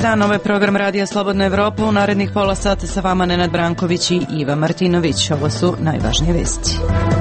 Dobar dan, ovo je program Radija Slobodna Evropa. U narednih pola sata sa vama Nenad Branković i Iva Martinović. Ovo su najvažnije vesti.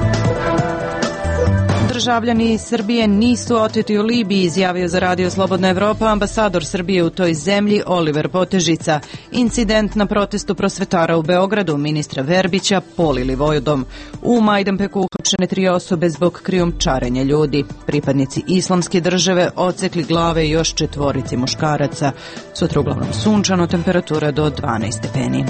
Državljani Srbije nisu oteti u Libiji, izjavio za Radio Slobodna Evropa ambasador Srbije u toj zemlji Oliver Potežica. Incident na protestu prosvetara u Beogradu ministra Verbića polili vodom. U Majdanpeku uhapšene 3 osobe zbog krijumčarenja ljudi. Pripadnici Islamske države odsekli glave još 4 muškaraca. Sutra uglavnom sunčano, temperatura do 12 stepeni.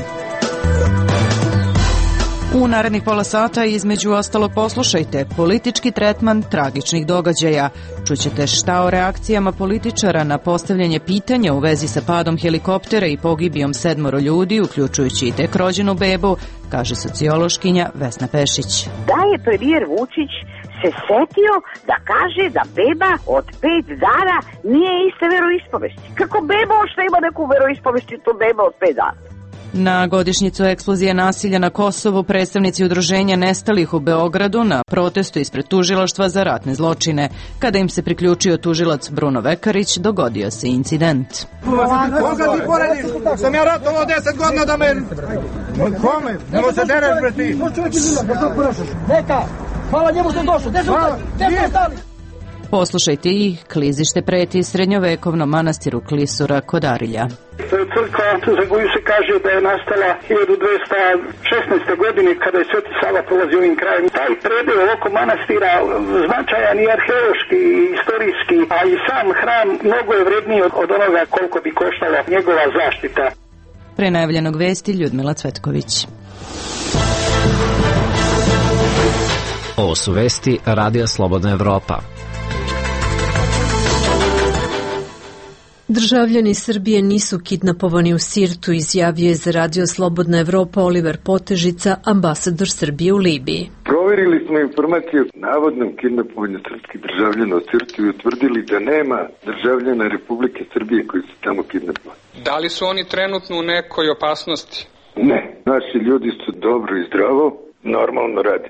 U narednih pola sata između ostalog poslušajte politički tretman tragičnih događaja. Čućete šta o reakcijama političara na postavljanje pitanja u vezi sa padom helikoptera i pogibijom 7 ljudi, uključujući i tek rođenu bebu, kaže sociološkinja Vesna Pešić. Da je premijer Vučić se setio da kaže da beba od 5 dana nije iste veroispovesti. Kako beba što ima neku veroispovesti, to beba od 5 dana? Na godišnjicu eksplozije nasilja na Kosovu predstavnici udruženja nestalih u Beogradu na protestu ispred tužilaštva za ratne zločine. Kada im se priključio tužilac Bruno Vekarić, dogodio se incident. Koga ti porediš? Sam ja ratovao 10 godina da me... Kome? Nemo se dereš, bre ti. Neka, hvala njemu što je došao. Gde smo stali? Poslušajte i klizište preti srednjovekovnom manastiru Klisura kod Arilja. To je crkva za koju se kaže da je nastala 1216. godine kada je Sveti Sava prolazio ovim krajem. Taj predeo oko manastira značajan i arheološki i istorijski, a i sam hram mnogo je vredniji od onoga koliko bi koštala njegova zaštita. Pre najavljenog vesti Ljudmila Cvetković. Ovo su vesti Radija Slobodna Evropa. Državljani Srbije nisu kidnapovani u Sirtu, izjavio je za Radio Slobodna Evropa Oliver Potežica, ambasador Srbije u Libiji. Proverili smo informacije o navodnom kidnapovanju srpskih državljana u Sirtu i utvrdili da nema državljana Republike Srbije koji su tamo kidnapovani. Da li su oni trenutno u nekoj opasnosti? Ne, naši ljudi su dobro i zdravo, normalno radi.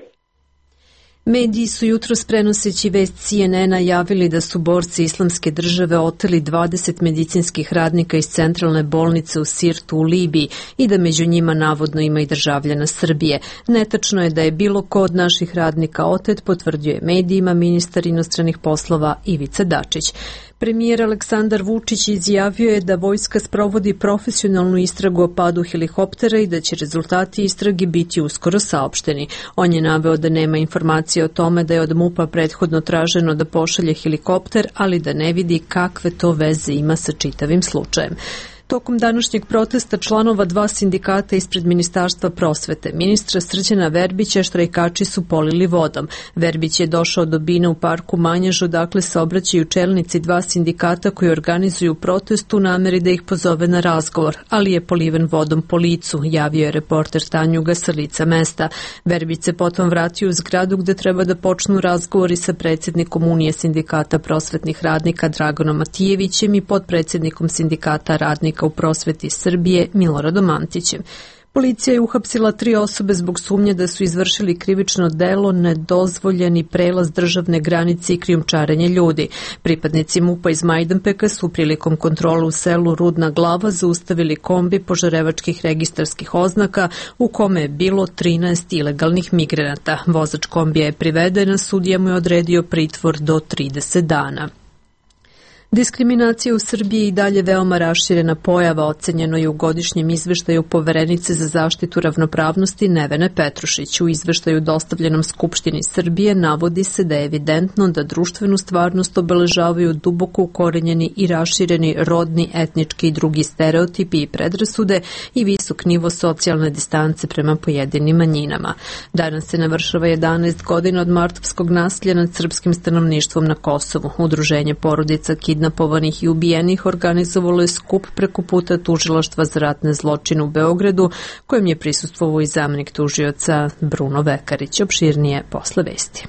Mediji su jutros prenoseći vest CNN-a javili da su borci Islamske države oteli 20 medicinskih radnika iz centralne bolnice u Sirtu u Libiji i da među njima navodno ima i državljana Srbije. Netačno je da je bilo ko od naših radnika otet, potvrdio je medijima ministar inostranih poslova Ivica Dačić. Premijer Aleksandar Vučić izjavio je da vojska sprovodi profesionalnu istragu o padu helikoptera i da će rezultati istrage biti uskoro saopšteni. On je naveo da nema informacije o tome da je od MUP-a prethodno traženo da pošalje helikopter, ali da ne vidi kakve to veze ima sa čitavim slučajem. Tokom današnjeg protesta članova 2 sindikata ispred Ministarstva prosvete, ministra Srđana Verbića, štrajkači su polili vodom. Verbić je došao do bine u parku Manjaž, odakle se obraćaju čelnici 2 sindikata koji organizuju protest u nameri da ih pozove na razgovor, ali je poliven vodom po licu, javio je reporter Tanjuga sa lica mesta. Verbić se potom vratio u zgradu gde treba da počnu razgovori sa predsjednikom Unije sindikata prosvetnih radnika Draganom Matijevićem i podpredsjednikom sindikata radnika u prosveti Srbije Miloradom Antićem. Policija je uhapsila 3 osobe zbog sumnje da su izvršili krivično delo nedozvoljeni prelaz državne granice i krijumčarenje ljudi. Pripadnici MUP-a iz Majdanpeka su prilikom kontrole u selu Rudna Glava zaustavili kombi požarevačkih registarskih oznaka u kome je bilo 13 ilegalnih migranata. Vozač kombija je priveden, a sudija mu je odredio pritvor do 30 dana. Diskriminacija u Srbiji je i dalje veoma raširena pojava, ocenjeno je u godišnjem izveštaju Poverenice za zaštitu ravnopravnosti Nevene Petrušić. U izveštaju dostavljenom Skupštini Srbije navodi se da je evidentno da društvenu stvarnost obeležavaju duboko ukorenjeni i rašireni rodni, etnički i drugi stereotipi i predrasude i visok nivo socijalne distance prema pojedinim manjinama. Danas se navršava 11 godina od martovskog nasilja nad srpskim stanovništvom na Kosovu. Udruženje porodica kidnapovanih i ubijenih organizovalo je skup preko puta tužilaštva za ratne zločine u Beogradu, kojem je prisustvovao i zamenik tužioca Bruno Vekarić. Opširnije posle vesti.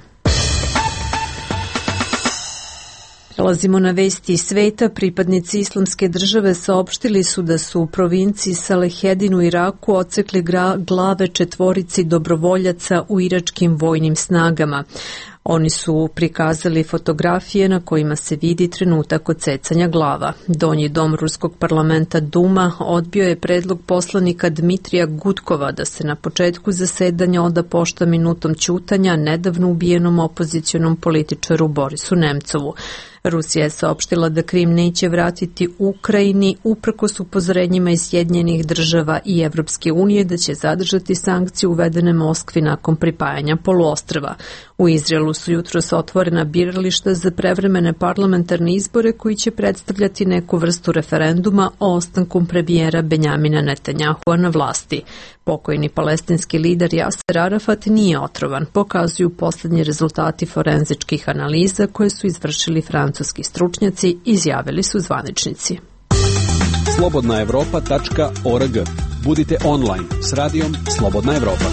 Prelazimo na vesti iz sveta. Pripadnici Islamske države saopštili su da su u provinciji Salehedin u Iraku odsekli glave 4 dobrovoljaca u iračkim vojnim snagama. Oni su prikazali fotografije na kojima se vidi trenutak odsecanja glava. Donji dom ruskog parlamenta Duma odbio je predlog poslanika Dmitrija Gudkova da se na početku zasedanja oda pošta minutom ćutanja nedavno ubijenom opozicionom političaru Borisu Nemcovu. Rusija je saopštila da Krim neće vratiti Ukrajini uprkos upozorenjima iz Sjedinjenih država i Evropske unije da će zadržati sankcije uvedene Moskvi nakon pripajanja poluostrva. U Izraelu su jutros otvorena birališta za prevremene parlamentarne izbore koji će predstavljati neku vrstu referenduma o ostanku premijera Benjamina Netanjahua na vlasti. Pokojni palestinski lider Jaser Arafat nije otrovan, pokazuju posljednji rezultati forenzičkih analiza koje su izvršili francuski stručnjaci, izjavili su zvaničnici. slobodnaevropa.org. Budite online s radijom Slobodna Evropa.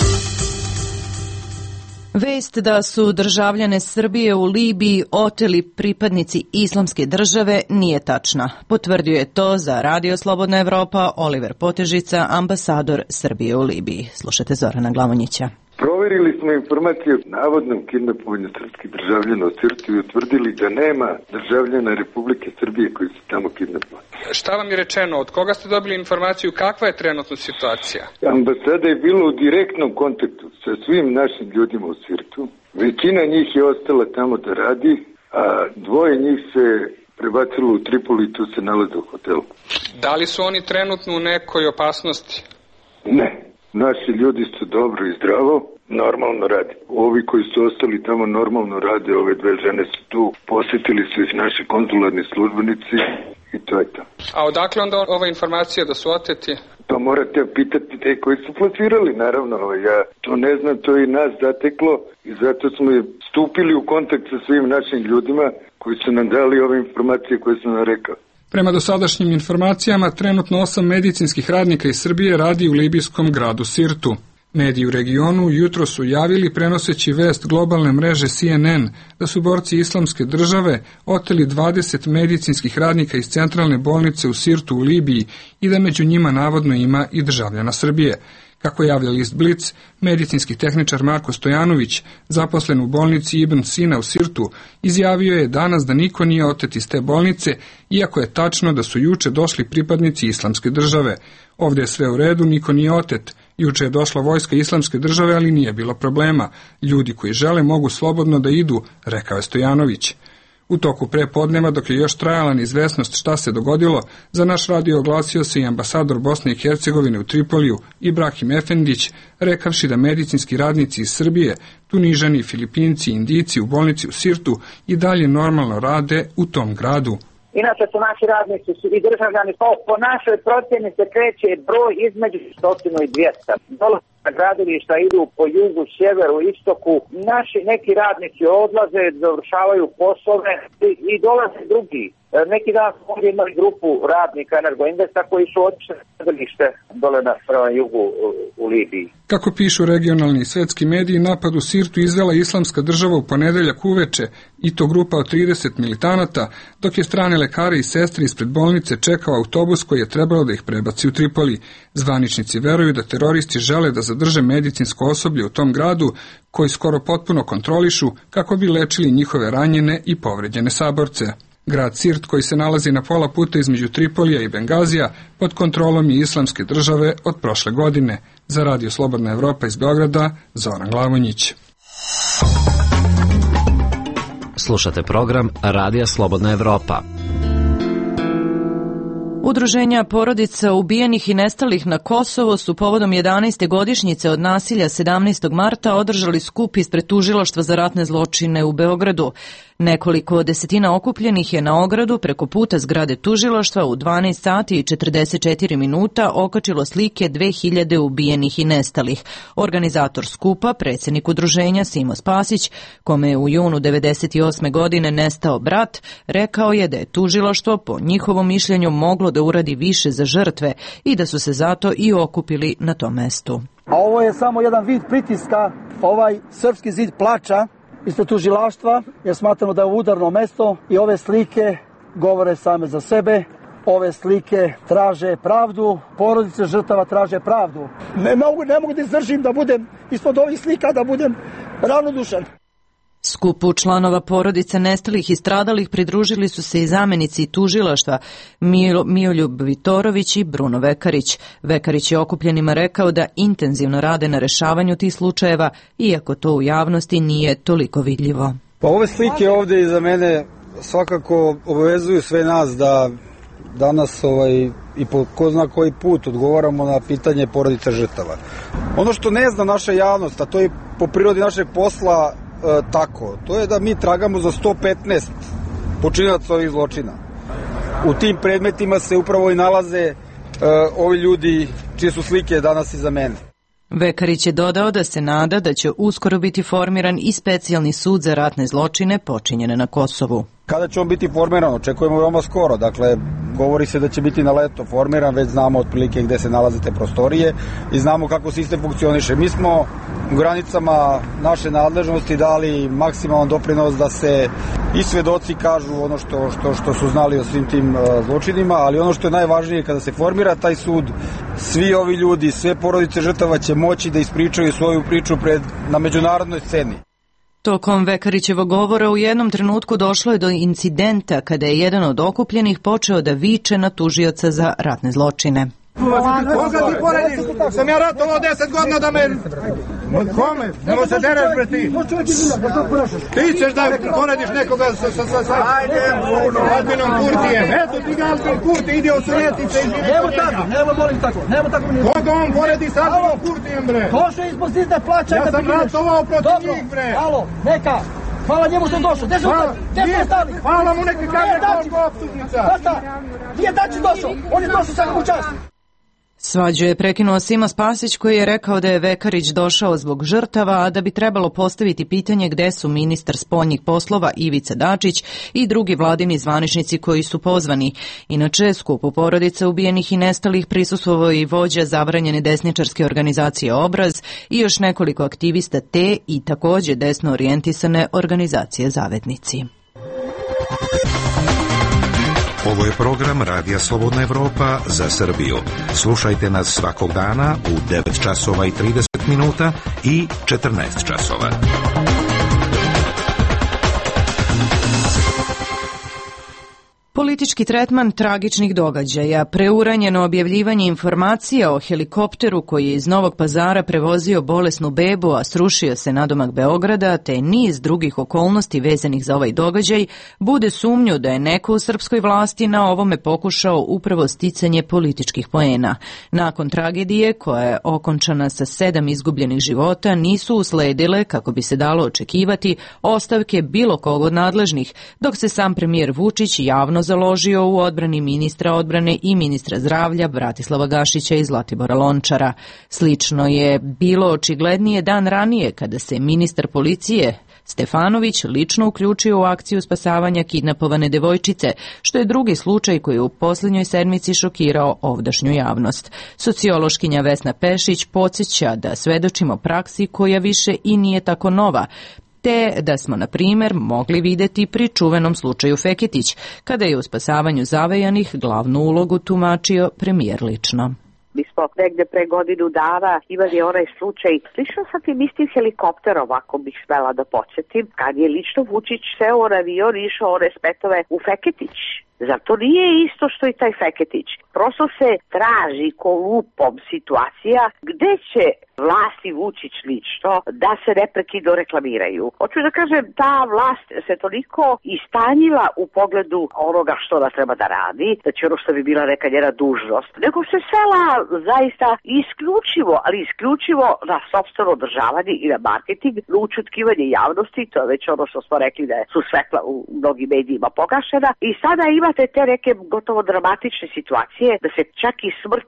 Vest da su državljane Srbije u Libiji oteli pripadnici Islamske države nije tačna. Potvrdio je to za Radio Slobodna Evropa Oliver Potežica, ambasador Srbije u Libiji. Slušajte Zorana Glavonjića. Proverili smo informacije o navodnom kidnapovanju srpskih državljana u Sirtu i utvrdili da nema državljana Republike Srbije koji su tamo kidnapovani. Šta vam je rečeno? Od koga ste dobili informaciju? Kakva je trenutno situacija? Ambasada je bila u direktnom kontaktu sa svim našim ljudima u Sirtu. Većina njih je ostala tamo da radi, a dvoje njih se prebacilo u Tripoli i tu se nalaze u hotelu. Da li su oni trenutno u nekoj opasnosti? Ne. Naši ljudi su dobro i zdravo, normalno rade. Ovi koji su ostali tamo normalno rade, ove dve žene su tu, posjetili su ih naši konzularni službenici i to je to. A odakle onda ova informacija da su oteti? Pa morate pitati te koji su plasirali, naravno, ja to ne znam, to je i nas zateklo i zato smo stupili u kontakt sa svim našim ljudima koji su nam dali ove informacije koje sam nam rekao. Prema dosadašnjim informacijama, trenutno 8 medicinskih radnika iz Srbije radi u libijskom gradu Sirtu. Mediji u regionu jutro su javili, prenoseći vest globalne mreže CNN, da su borci Islamske države oteli 20 medicinskih radnika iz centralne bolnice u Sirtu u Libiji i da među njima navodno ima i državljana Srbije. Kako javlja list Blic, medicinski tehničar Marko Stojanović, zaposlen u bolnici Ibn Sina u Sirtu, izjavio je danas da niko nije otet iz te bolnice, iako je tačno da su juče došli pripadnici Islamske države. Ovdje je sve u redu, niko nije otet. Juče je došla vojska Islamske države, ali nije bilo problema. Ljudi koji žele mogu slobodno da idu, rekao je Stojanović. U toku prepodneva, dok je još trajala neizvesnost šta se dogodilo, za naš radio oglasio se i ambasador Bosne i Hercegovine u Tripoliju, Ibrahim Efendić, rekavši da medicinski radnici iz Srbije, Tunižani, Filipinci i Indijci u bolnici u Sirtu i dalje normalno rade u tom gradu. Inače su naši radnici i državljani, po našoj procjeni se kreće broj između 100 i 200. Dolaze na gradilišta, idu po jugu, sjeveru, istoku. Naši neki radnici odlaze, završavaju poslove i dolaze drugi. Neki dan smo ovdje imali grupu radnika Energoinvesta koji su otišli na gradilište dole na jugu u Libiji. Kako pišu regionalni i svetski mediji, napad u Sirtu izvela Islamska država u ponedeljak uveče, i to grupa od 30 militanata, dok je strane lekare i sestre ispred bolnice čekao autobus koji je trebalo da ih prebaci u Tripoli. Zvaničnici veruju da teroristi žele da zadrže medicinsko osoblje u tom gradu, koji skoro potpuno kontrolišu kako bi lečili njihove ranjene i povređene saborce. Grad Sirt, koji se nalazi na pola puta između Tripolija i Bengazija, pod kontrolom je Islamske države od prošle godine. Za Radio Slobodna Evropa iz Beograda, Zoran Glavonjić. Slušate program Radija Slobodna Evropa. Udruženja porodica ubijenih i nestalih na Kosovo su povodom 11. godišnjice od nasilja 17. marta održali skup ispred tužilaštva za ratne zločine u Beogradu. Nekoliko desetina okupljenih je na ogradu preko puta zgrade tužilaštva u 12 sati i 44 minuta okačilo slike 2000 ubijenih i nestalih. Organizator skupa, predsjednik udruženja Simo Spasić, kome je u junu 1998. godine nestao brat, rekao je da je tužilaštvo po njihovom mišljenju moglo da uradi više za žrtve i da su se zato i okupili na tom mestu. A ovo je samo jedan vid pritiska, ovaj srpski zid plača ispred tužilaštva, jer smatramo da je udarno mesto i ove slike govore same za sebe. Ove slike traže pravdu, porodice žrtava traže pravdu. Ne mogu da izdržim da budem ispod ovih slika, da budem ravnodušan. Skupu članova porodica nestalih i stradalih pridružili su se i zamenici tužilaštva Mijoljub Vitorović i Bruno Vekarić. Vekarić je okupljenima rekao da intenzivno rade na rešavanju tih slučajeva, iako to u javnosti nije toliko vidljivo. Pa ove slike ovde iza mene svakako obavezuju sve nas da danas i po ko zna koji put odgovaramo na pitanje porodica žrtava. Ono što ne zna naša javnost, a to je po prirodi našeg posla tako, to je da mi tragamo za 115 počinilaca ovih zločina. U tim predmetima se upravo i nalaze ovi ljudi čije su slike danas iza mene. Vekarić je dodao da se nada da će uskoro biti formiran i specijalni sud za ratne zločine počinjene na Kosovu. Kada će on biti formiran? Očekujemo veoma skoro. Dakle, govori se da će biti na leto formiran, već znamo otprilike gde se nalaze te prostorije i znamo kako sistem funkcioniše. Mi smo u granicama naše nadležnosti dali maksimalan doprinos da se i svedoci kažu ono što su znali o svim tim zločinima, ali ono što je najvažnije kada se formira taj sud, svi ovi ljudi, sve porodice žrtava će moći da ispričaju svoju priču na međunarodnoj sceni. Tokom Vekarićevog govora u jednom trenutku došlo je do incidenta kada je jedan od okupljenih počeo da viče na tužioca za ratne zločine. Koga ti porediš? Sam ja ratovao 10 godina da me... Kome? Nemo se dereš, bre, ti. Ti ćeš da porediš nekoga sa Albinom Kurtijem. Eto ti ga Albin Kurti, ide u Sovjetice i živi kod njega. Nemo tako. Koga on poredi sa Albinom Kurtijem, bre? Došao ispod zida, plaća. Ja sam ratovao protiv njih, bre. Alo, neka. Hvala njemu što je došao. Gde smo stali? Hvala mu neki kaže koliko optužnica. Nije Dačić došao. On je došao svakog u čast. Svađu je prekinuo Simo Spasić koji je rekao da je Vekarić došao zbog žrtava, a da bi trebalo postaviti pitanje gde su ministar spoljnih poslova Ivica Dačić i drugi vladini zvaničnici koji su pozvani. Inače, skupu porodica ubijenih i nestalih prisustvovao i vođa zabranjene desničarske organizacije Obraz i još nekoliko aktivista te i takođe desno orijentisane organizacije Zavetnici. Ovo je program Radija Slobodna Evropa za Srbiju. Slušajte nas svakog dana u 9 časova i 30 minuta i 14 časova. Politički tretman tragičnih događaja, preuranjeno objavljivanje informacija o helikopteru koji je iz Novog Pazara prevozio bolesnu bebu, a srušio se nadomak Beograda, te niz drugih okolnosti vezanih za ovaj događaj, bude sumnju da je neko u srpskoj vlasti na ovome pokušao upravo sticanje političkih poena. Nakon tragedije, koja je okončana sa 7 izgubljenih života, nisu usledile, kako bi se dalo očekivati, ostavke bilo kog od nadležnih, dok se sam premijer Vučić javno založio u odbrani ministra odbrane i ministra zdravlja Bratislava Gašića i Zlatibora Lončara. Slično je bilo očiglednije dan ranije kada se ministar policije Stefanović lično uključio u akciju spasavanja kidnapovane devojčice, što je drugi slučaj koji je u posljednjoj sedmici šokirao ovdašnju javnost. Sociološkinja Vesna Pešić podsjeća da svedočimo praksi koja više i nije tako nova, te da smo, na primjer, mogli videti pri čuvenom slučaju Feketić, kada je u spasavanju zavejanih glavnu ulogu tumačio premijer lično. Mi smo negde pre godinu dana imali onaj slučaj, slično sa tim istim helikopterom, ako bih smela da podsjetim, kad je lično Vučić seo u avion i išao one spetove u Feketić. Zar to nije isto što i taj Feketić? Prosto se traži kolupom situacija gde će vlasti Vučić lično da se neprekidno reklamiraju. Hoću da kažem, ta vlast se toliko istanjila u pogledu onoga što ona treba da radi, da će ono što bi bila neka njena dužnost, nego se svela zaista isključivo na sopstveno održavanje i na marketing, na učutkivanje javnosti, to je već ono što smo rekli da su svetla u mnogim medijima pogašena i sada imate te neke gotovo dramatične situacije da se čak i smrt,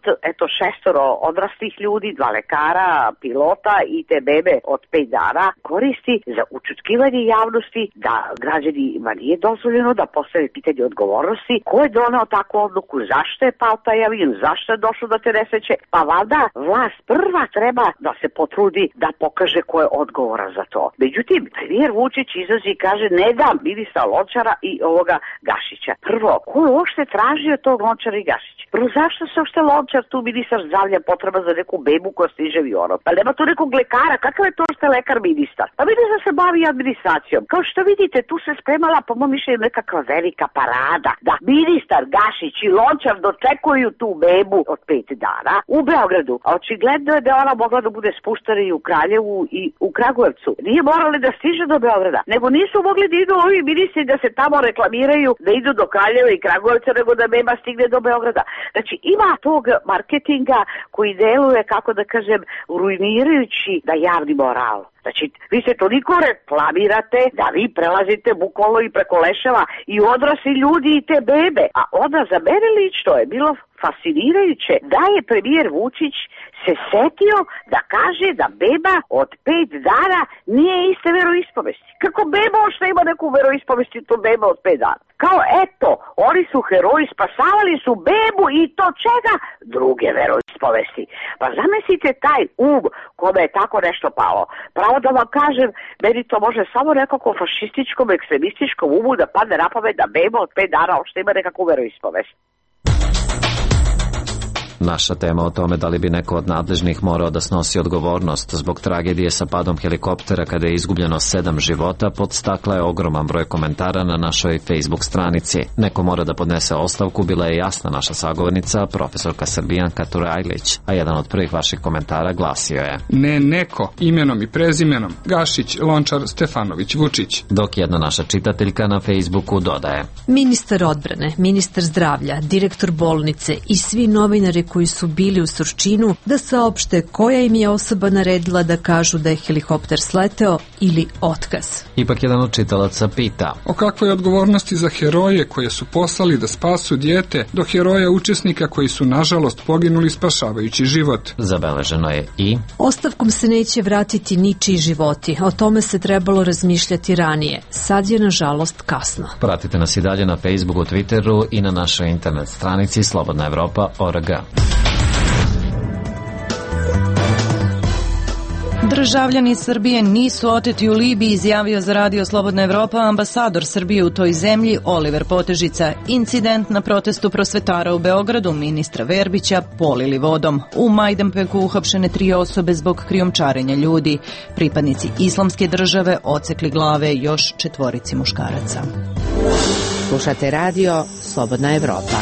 6 odraslih ljudi, 2 lekara, pilota i te bebe od 5 dana koristi za učutkivanje javnosti, da građanima nije dozvoljeno da postave pitanje odgovornosti, ko je donao takvu odluku, zašto je pao taj avion, zašto je došlo do te nesreće, pa valjda vlast prva treba da se potrudi da pokaže ko je odgovoran za to. Međutim, premijer Vučić izlazi i kaže ne dam ministra Lončara i ovoga Gašića. Prvo, Prvo, ko je uopšte tražio tog Lončara i Gašića? Prvo, zašto se uopšte Lončar tu ministar zdravlja potreba za neku bebu koja stiže avionom? Pa nema tu nekog lekara, kakav je to uopšte lekar ministar? Pa ministar se bavi administracijom. Kao što vidite, tu se spremala, po mom mišljenju, nekakva velika parada. Da ministar Gašić i Lončar dočekuju tu bebu od 5 dana u Beogradu. A očigledno je da ona mogla da bude spuštena i u Kraljevu i u Kragujevcu. Nije morala da stiže do Beograda, nego nisu mogli da idu ovi ministri da se tamo reklamiraju, da idu do Kraljeva i Kragujevca, nego da beba stigne do Beograda. Znači, ima tog marketinga koji deluje, kako da kažem, ruinirajući da javni moral. Znači, vi se toliko reklamirate da vi prelazite bukvalno i preko leševa i odrasli ljudi i te bebe. A onda za mene lično je bilo fascinirajuće da je premijer Vučić se setio da kaže da beba od 5 dana nije iste veroispovesti. Kako beba što ima neku veroispovesti, to beba od 5 dana. Kao eto, oni su heroji, spasavali su bebu i to čega? Druge veroispovesti. Pa zamislite taj kome je tako nešto palo. Pravo da vam kažem, meni to može samo nekako fašističkom, ekstremističkom umu da padne na pamet da beba od 5 dana što ima nekakvu veroispovest. Naša tema o tome da li bi neko od nadležnih morao da snosi odgovornost zbog tragedije sa padom helikoptera kada je izgubljeno 7 života podstakla je ogroman broj komentara na našoj Facebook stranici. Neko mora da podnese ostavku, bila je jasna naša sagovornica, profesorka Srbijanka Turajlić, a jedan od prvih vaših komentara glasio je: Ne neko, imenom i prezimenom, Gašić, Lončar, Stefanović, Vučić. Dok jedna naša čitateljka na Facebooku dodaje: Ministar odbrane, ministar zdravlja, direktor bolnice i svi novinari koji su bili u Surčinu da saopšte koja im je osoba naredila da kažu da je helikopter sleteo ili otkaz. Ipak jedan od čitalaca pita: o kakvoj odgovornosti za heroje koje su poslali da spasu dijete do heroja učesnika koji su nažalost poginuli spašavajući život. Zabeleženo je i: ostavkom se neće vratiti ničiji životi. O tome se trebalo razmišljati ranije. Sad je nažalost kasno. Pratite nas i dalje na Facebooku, Twitteru i na našoj internet stranici slobodnaevropa.org. Državljani Srbije nisu oteti u Libiji, izjavio za Radio Slobodna Evropa ambasador Srbije u toj zemlji Oliver Potežica. Incident na protestu prosvetara u Beogradu ministra Verbića polili vodom. U Majdanpeku uhapšene 3 osobe zbog krijumčarenja ljudi. Pripadnici Islamske države odsekli glave još 4 muškaraca. Slušate Radio Slobodna Evropa.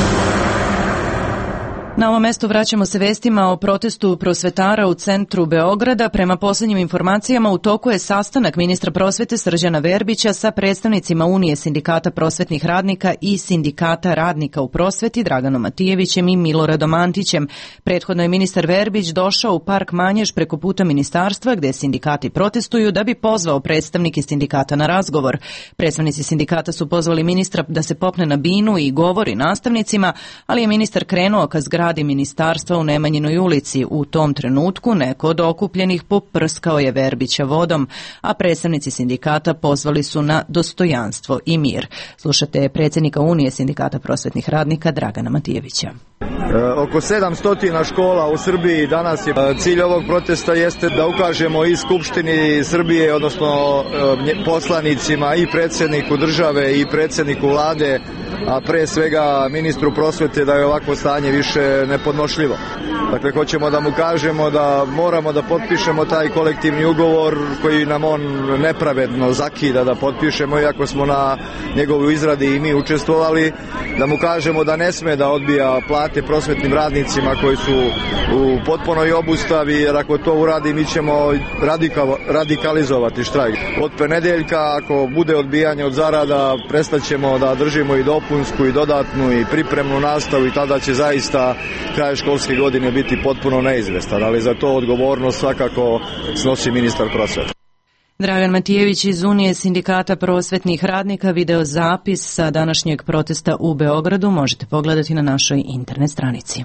Na ovom mestu vraćamo se vestima o protestu prosvetara u centru Beograda. Prema posljednjim informacijama u toku je sastanak ministra prosvete Srđana Verbića sa predstavnicima Unije sindikata prosvetnih radnika i sindikata radnika u prosveti Draganom Matijevićem i Miloradom Antićem. Prethodno je ministar Verbić došao u park Manjež preko puta ministarstva gde sindikati protestuju da bi pozvao predstavnike sindikata na razgovor. Predstavnici sindikata su pozvali ministra da se popne na binu i govori nastavnicima, ali je ministar krenuo ka zgradi ministarstva u Nemanjinoj ulici. U tom trenutku neko od okupljenih poprskao je Verbića vodom, a predstavnici sindikata pozvali su na dostojanstvo i mir. Slušate predsjednika Unije sindikata prosvetnih radnika Dragana Matijevića. Oko 700 škola u Srbiji danas je cilj ovog protesta jeste da ukažemo i Skupštini Srbije, odnosno poslanicima i predsjedniku države i predsjedniku vlade, a pre svega ministru prosvete da je ovakvo stanje više nepodnošljivo. Dakle, hoćemo da mu kažemo da moramo da potpišemo taj kolektivni ugovor koji nam on nepravedno zakida da potpišemo, iako smo na njegovoj izradi i mi učestvovali, da mu kažemo da ne sme da odbija plate prosvetnim radnicima koji su u potpunoj obustavi, jer ako to uradi mi ćemo radikalizovati štrajk. Od ponedeljka, ako bude odbijanje od zarada, prestaćemo da držimo i dopunsku i dodatnu i pripremnu nastavu i tada će zaista kraj školske godine biti potpuno neizvestan, ali za to odgovornost svakako snosi ministar prosvete. Dragan Matijević iz Unije sindikata prosvetnih radnika, video zapis sa današnjeg protesta u Beogradu možete pogledati na našoj internet stranici.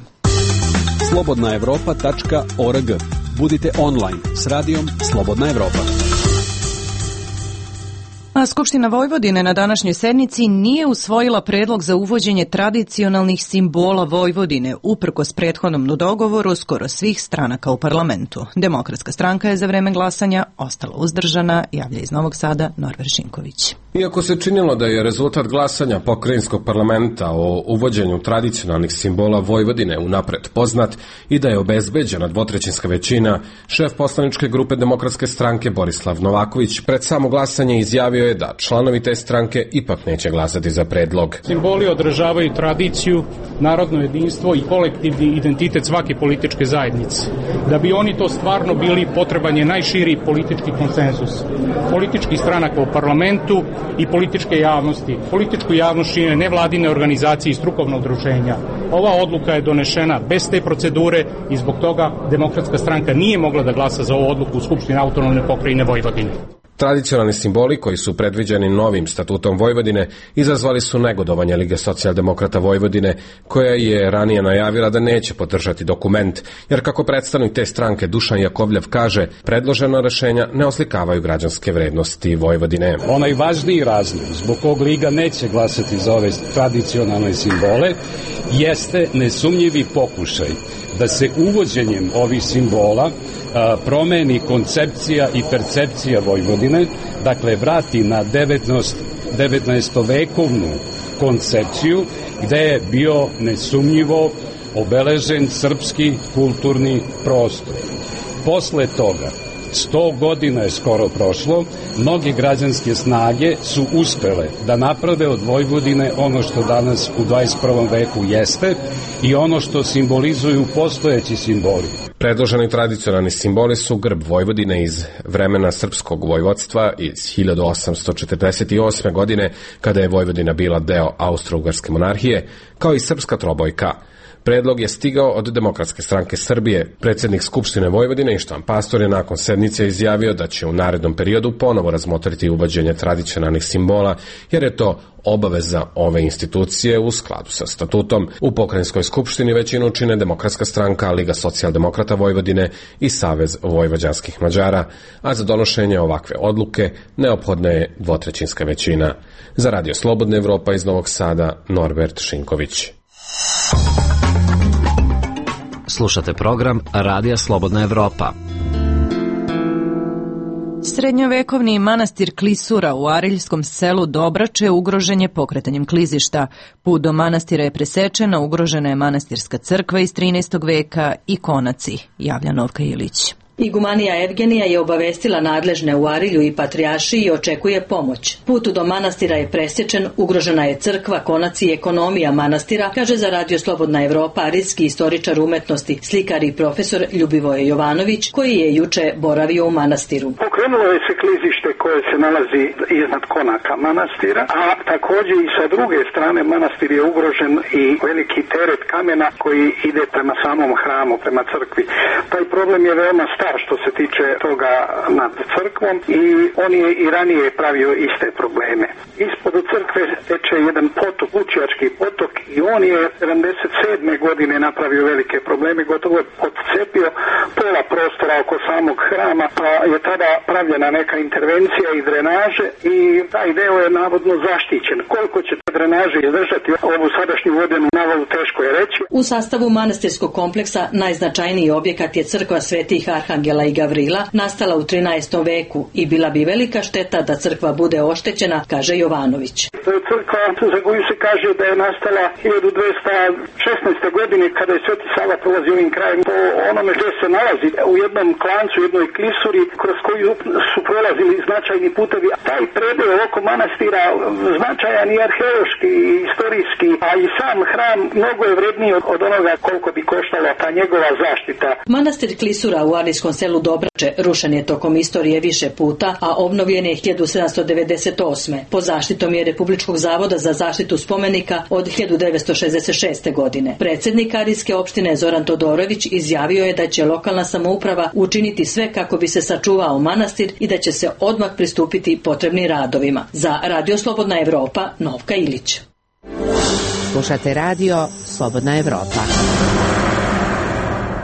slobodnaevropa.org. Budite online s radijom Slobodna Evropa. Skupština Vojvodine na današnjoj sednici nije usvojila predlog za uvođenje tradicionalnih simbola Vojvodine, uprkos prethodnom dogovoru skoro svih stranaka u parlamentu. Demokratska stranka je za vreme glasanja ostala uzdržana, javlja iz Novog Sada Norver Šinković. Iako se činilo da je rezultat glasanja pokrajinskog parlamenta o uvođenju tradicionalnih simbola Vojvodine unapred poznat i da je obezbeđena dvotrećinska većina, šef poslaničke grupe Demokratske stranke Borislav Novaković pred samo glasanje izjavio je da članovi te stranke ipak neće glasati za predlog. Simboli održavaju tradiciju, narodno jedinstvo i kolektivni identitet svake političke zajednice. Da bi oni to stvarno bili, potreban je najširi politički konsenzus. Političkih stranaka u parlamentu i političke javnosti. Političku javnost čine nevladine organizacije i strukovna udruženja. Ova odluka je donešena bez te procedure i zbog toga Demokratska stranka nije mogla da glasa za ovu odluku u Skupštini autonomne pokrajine Vojvodine. Tradicionalni simboli koji su predviđeni novim statutom Vojvodine izazvali su negodovanje Lige socijaldemokrata Vojvodine, koja je ranije najavila da neće podržati dokument, jer kako predstavnik te stranke Dušan Jakovljev kaže, predložena rešenja ne oslikavaju građanske vrednosti Vojvodine. Onaj važniji razlog zbog kog Liga neće glasati za ove tradicionalne simbole jeste nesumnjivi pokušaj da se uvođenjem ovih simbola promeni koncepcija i percepcija Vojvodine, dakle vrati na 19. koncepciju gde je bio nesumnjivo obeležen srpski kulturni prostor. Posle toga, 100 godina je skoro prošlo, mnoge građanske snage su uspele da naprave od Vojvodine ono što danas u 21. veku jeste i ono što simbolizuju postojeći simboli. Predloženi tradicionalni simboli su grb Vojvodine iz vremena srpskog vojvodstva iz 1848. godine, kada je Vojvodina bila deo Austro-Ugarske monarhije, kao i srpska trobojka. Predlog je stigao od Demokratske stranke Srbije. Predsjednik Skupštine Vojvodine Ištvan Pastor je nakon sednice izjavio da će u narednom periodu ponovo razmotriti uvođenje tradicionalnih simbola, jer je to obaveza ove institucije u skladu sa statutom. U pokrajinskoj skupštini većinu čine Demokratska stranka, Liga socijaldemokrata Vojvodine i Savez vojvođanskih Mađara, a za donošenje ovakve odluke neophodna je dvotrećinska većina. Za Radio Slobodna Evropa iz Novog Sada, Norbert Šinković. Slušate program Radija Slobodna Evropa. Srednjovekovni manastir Klisura u Ariljskom selu Dobrače ugrožen je pokretanjem klizišta. Put do manastira je presečen, a ugrožena je manastirska crkva iz 13. veka i konaci, javlja Novka Ilić. Igumanija Evgenija je obavestila nadležne u Arilju i Patrijaršiji i očekuje pomoć. Put do manastira je presječen, ugrožena je crkva, konac i ekonomija manastira, kaže za Radio Slobodna Evropa arilski istoričar umetnosti, slikar i profesor Ljubivoje Jovanović, koji je juče boravio u manastiru. Pokrenulo je se klizište koje se nalazi iznad konaka manastira, a također i sa druge strane manastir je ugrožen i veliki teret kamena koji ide prema samom hramu, prema crkvi. Taj problem je veoma star što se tiče toga nad crkvom i on je i ranije pravio iste probleme. Ispod crkve teče jedan potok, Vučijački potok, i on je 77. godine napravio velike probleme, gotovo je odcepio pola prostora oko samog hrama, pa je tada pravljena neka intervencija i drenaže i taj deo je navodno zaštićen. Koliko će te drenaže izdržati ovu sadašnju vodenu navalu, teško je reći. U sastavu manastirskog kompleksa najznačajniji objekat je crkva Svetih Arhangela i Gavrila, nastala u 13. veku i bila bi velika šteta da crkva bude oštećena, kaže Jovanović. Crkva za koju se kaže da je nastala 1216. godine kada je Sveti Sava prolazio ovim krajem, po onome gdje se nalazi u jednom klancu, u jednoj klisuri kroz koju su prolazili značajni putevi. Taj predeo oko manastira značajan i arheološki i istorijski, a i sam hram mnogo je vredniji od onoga koliko bi koštala ta njegova zaštita. Manastir Klisura u arijskom selu Dobrače rušen je tokom istorije više puta, a obnovljen je 1798. pod zaštitom je Republičkog zavoda za zaštitu spomenika od 1966. godine. Predsjednik arijske opštine Zoran Todorović izjavio je da će lokalna samouprava učiniti sve kako bi se sačuvao manastir i da će se odmah pristupiti potrebnim radovima. Za Radio Slobodna Evropa, Novka Ilić. Slušate Radio Slobodna Evropa.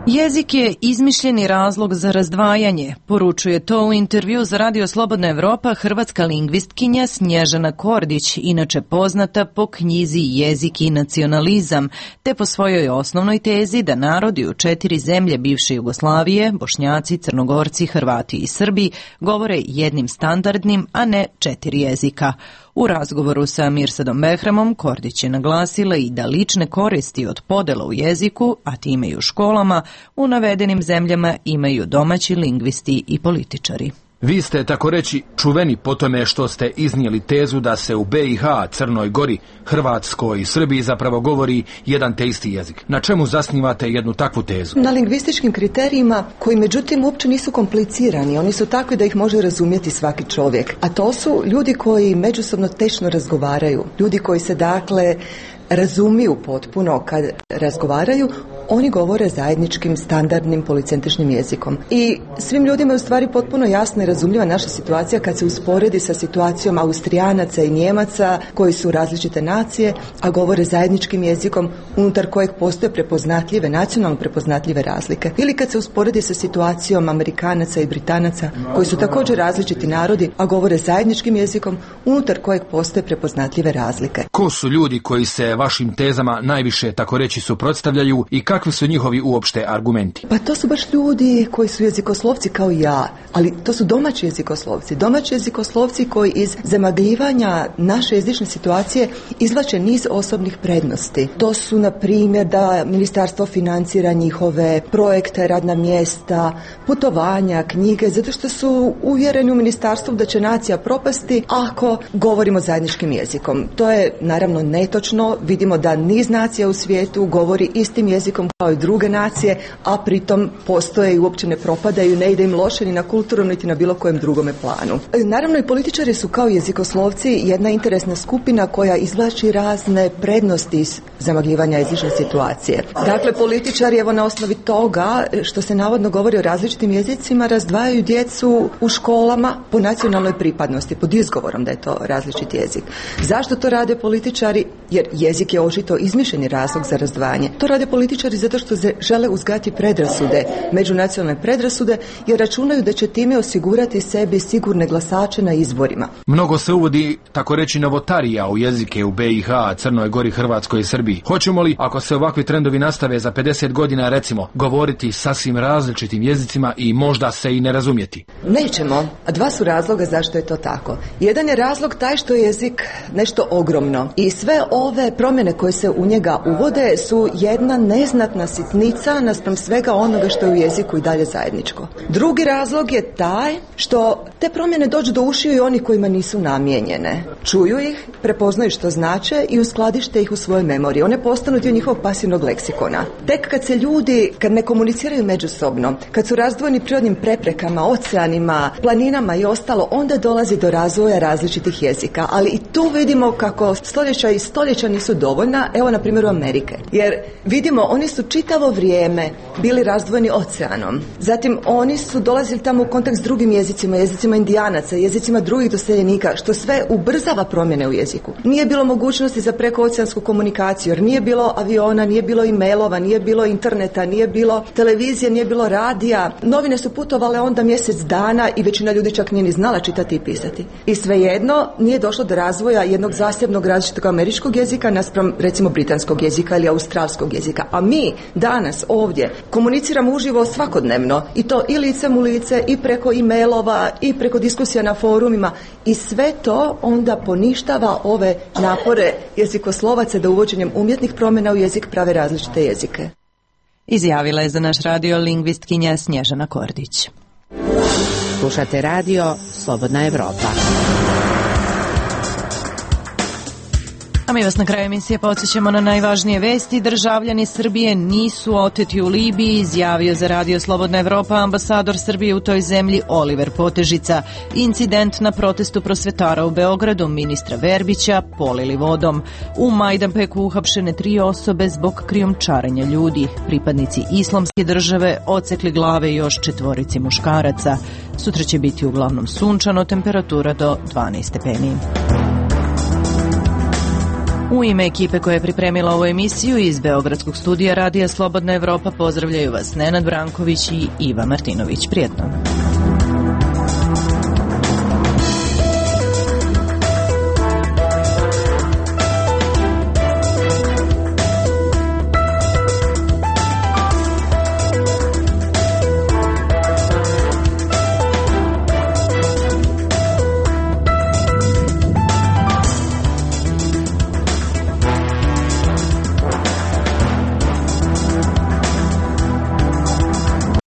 Jezik je izmišljeni razlog za razdvajanje, poručuje to u intervju za Radio Slobodna Evropa hrvatska lingvistkinja Snježana Kordić, inače poznata po knjizi Jezik i nacionalizam, te po svojoj osnovnoj tezi da narodi u 4 zemlje bivše Jugoslavije, Bošnjaci, Crnogorci, Hrvati i Srbi, govore jednim standardnim, a ne 4 jezika. U razgovoru sa Mirsadom Behramom Kordić je naglasila i da lične koristi od podela u jeziku, a time i u školama, u navedenim zemljama imaju domaći lingvisti i političari. Vi ste, tako reći, čuveni po tome što ste iznijeli tezu da se u BiH, Crnoj Gori, Hrvatskoj i Srbiji zapravo govori jedan te isti jezik. Na čemu zasnivate jednu takvu tezu? Na lingvističkim kriterijima koji međutim uopće nisu komplicirani. Oni su takvi da ih može razumjeti svaki čovjek. A to su ljudi koji međusobno tečno razgovaraju. Ljudi koji se dakle razumiju potpuno kad razgovaraju. Oni govore zajedničkim, standardnim, policentričnim jezikom. I svim ljudima je u stvari potpuno jasna i razumljiva naša situacija kad se usporedi sa situacijom Austrijanaca i Njemaca koji su različite nacije, a govore zajedničkim jezikom unutar kojeg postoje prepoznatljive, nacionalno prepoznatljive razlike. Ili kad se usporedi sa situacijom Amerikanaca i Britanaca koji su također različiti narodi, a govore zajedničkim jezikom unutar kojeg postoje prepoznatljive razlike. Ko su ljudi koji se vašim tezama najviše, tako reći, suprotstavljaju i kakvi su njihovi uopšte argumenti? Pa to su baš ljudi koji su jezikoslovci kao i ja, ali to su domaći jezikoslovci. Domaći jezikoslovci koji iz zamagljivanja naše jezične situacije izvlače niz osobnih prednosti. To su, na primjer, da ministarstvo financira njihove projekte, radna mjesta, putovanja, knjige, zato što su uvjereni u ministarstvu da će nacija propasti ako govorimo zajedničkim jezikom. To je naravno netočno. Vidimo da niz nacija u svijetu govori istim jezikom kao i druge nacije, a pritom postoje i uopće ne propadaju, ne ide im loše ni na kulturnom niti na bilo kojem drugome planu. Naravno i političari su kao jezikoslovci jedna interesna skupina koja izvlači razne prednosti iz zamagljivanja jezične situacije. Dakle, političari evo na osnovi toga što se navodno govori o različitim jezicima razdvajaju djecu u školama po nacionalnoj pripadnosti, pod izgovorom da je to različit jezik. Zašto to rade političari? Jer jezik je očito izmišljeni razlog za razdvajanje. To rade političari zato što žele uzgajati predrasude, međunacionalne predrasude, jer računaju da će time osigurati sebi sigurne glasače na izborima. Mnogo se uvodi, tako reći, novotarija u jezike u BiH, Crnoj Gori, Hrvatskoj i Srbiji. Hoćemo li, ako se ovakvi trendovi nastave za 50 godina, recimo, govoriti sasvim različitim jezicima i možda se i ne razumjeti? Nećemo. A dva su razloga zašto je to tako. Jedan je razlog taj što je jezik nešto ogromno i sve ove promjene koje se u njega uvode su jedna neznatna sitnica naspram svega onoga što je u jeziku i dalje zajedničko. Drugi razlog je taj što te promjene dođu do ušiju i onih kojima nisu namijenjene. Čuju ih, prepoznaju što znače i uskladište ih u svojoj memoriji. One postanu dio njihovog pasivnog leksikona. Tek kad se ljudi, kad ne komuniciraju međusobno, kad su razdvojeni prirodnim preprekama, oceanima, planinama i ostalo, onda dolazi do razvoja različitih jezika. Ali i tu vidimo kako stoljeća i stoljeća nisu dovoljna, evo na primjeru Amerike. Jer vidimo, oni su čitavo vrijeme bili razdvojeni oceanom. Zatim oni su dolazili tamo u kontakt s drugim jezicima, jezicima indijanaca, jezicima drugih doseljenika, što sve ubrzava promjene u jeziku. Nije bilo mogućnosti za prekooceansku komunikaciju, jer nije bilo aviona, nije bilo e-mailova, nije bilo interneta, nije bilo televizije, nije bilo radija. Novine su putovale onda mjesec dana i većina ljudi čak nije ni znala čitati i pisati. I svejedno nije došlo do razvoja jednog zasebnog različitog američkog jezika naspram recimo britanskog jezika ili australskog jezika. A mi danas ovdje komuniciramo uživo svakodnevno i to i licem u lice i preko e-mailova i preko diskusija na forumima i sve to onda poništava ove napore jezikoslovaca da uvođenjem umjetnih promjena u jezik prave različite jezike. Izjavila je za naš radio lingvistkinja Snježana Kordić. Slušate radio Slobodna Evropa. A mi vas na kraju emisije podsjećamo na najvažnije vesti. Državljani Srbije nisu oteti u Libiji, izjavio za radio Slobodna Evropa ambasador Srbije u toj zemlji Oliver Potežica. Incident na protestu prosvetara u Beogradu ministra Verbića polili vodom. U Majdanpeku uhapšene 3 osobe zbog krijumčarenja ljudi. Pripadnici Islamske države odsekli glave još 4 muškaraca. Sutra će biti uglavnom sunčano, temperatura do 12 stepeni. U ime ekipe koja je pripremila ovu emisiju iz Beogradskog studija Radija Slobodna Evropa pozdravljaju vas Nenad Branković i Iva Martinović. Prijetno.